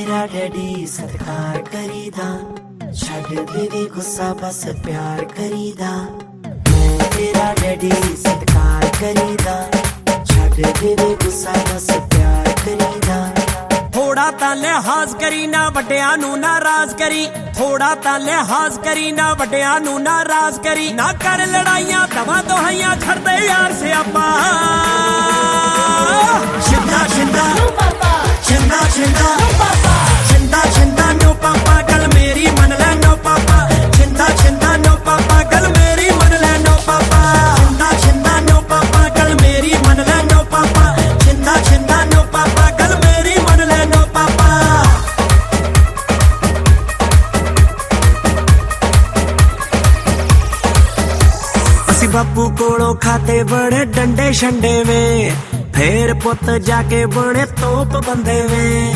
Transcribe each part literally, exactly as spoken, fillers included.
तेरा डैडी सत्कार करीदा, छड़ देवे गुस्सा बस प्यार करीदा। मैं तेरा डैडी सत्कार करीदा, छड़ देवे गुस्सा बस प्यार करीदा। थोड़ा ता लिहाज करी ना वड्डियां नू नाराज करी, थोड़ा ता लिहाज करी ना वड्डियां नू नाराज करी। ना कर लड़ाइयां दवा दोहाइयां छड़ दे यार स्यापा। छिंदा छिंदा छिंदा छिंदा छिंदा छिंदा नो पापा गल मेरी मन ले नो पापा। छिंदा छिंदा नो पापा गल मेरी मन ले नो पापा। छिंदा छिंदा नो पापा गल मेरी मन ले नो पापा। छिंदा छिंदा नो पापा गल मेरी मन ले नो पापा। असी बापू कोलों खाते बड़े डंडे शंडे में, फिर पुत जाके बने तोप बंदे में।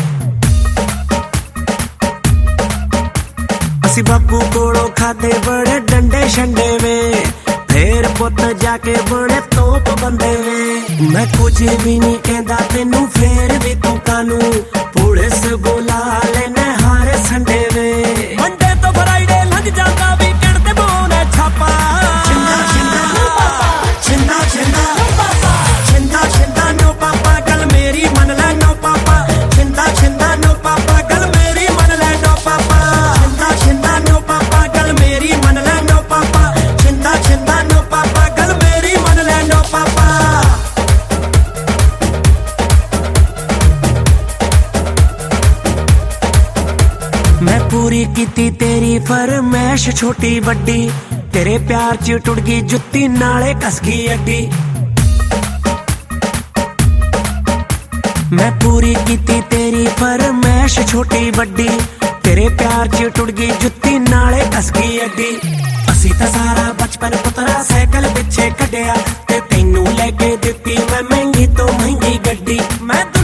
असी बापू कोलों खाते बड़े डंडे शंडे में, फिर पुत जाके बने तोप बंदे में। मैं कुछ भी नहीं कहता तेनू फिर भी तू कानू पुलिस बुला लेने हर संडे में। मंडे तो फ्राइडे लंघ जाता वीकेंड ते बोने छापा। छिंदा छिंदा छिंदा छिंदा छिंदा छिंदा नो पापा गल मेरी मन ले नो पापा। छिंदा छिंदा नो पापा गल मेरी मन ले नो पापा। छिंदा छिंदा नो पापा गल मेरी मन ले नो पापा। छिंदा छिंदा नो पापा गल मेरी मन ले नो पापा। मैं पूरी कीती तेरी फरमैश छोटी वड्डी, तेरे प्यार च टुट गई जुत्ती नाले कस गई अड्डी। मैं पूरी कीती तेरी फरमैश छोटी वड्डी, तेरे प्यार च टुट गई जुत्ती नाले कस गई अड्डी। असी तां सारा बचपन पुत्तरा साइकिल पिछे कड्डिया, ते तैनू लेके दित्ती मैं महंगी तो महंगी गड्डी। मैं